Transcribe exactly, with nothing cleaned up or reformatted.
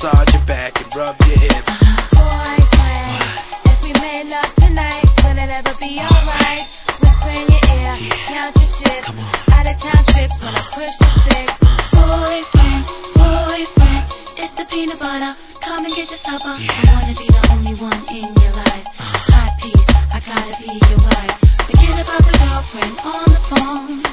massage your back and rub your hips. Boyfriend, if we made love tonight, will it ever be alright? Whisper in your ear, Yeah. count your chips. Come on. Out of town trips when I push the six. Boyfriend, boyfriend, it's the peanut butter. Come and get your supper. Yeah. I wanna be the only one in your life. Hot piece, I gotta be your wife. Forget about the girlfriend on the phone.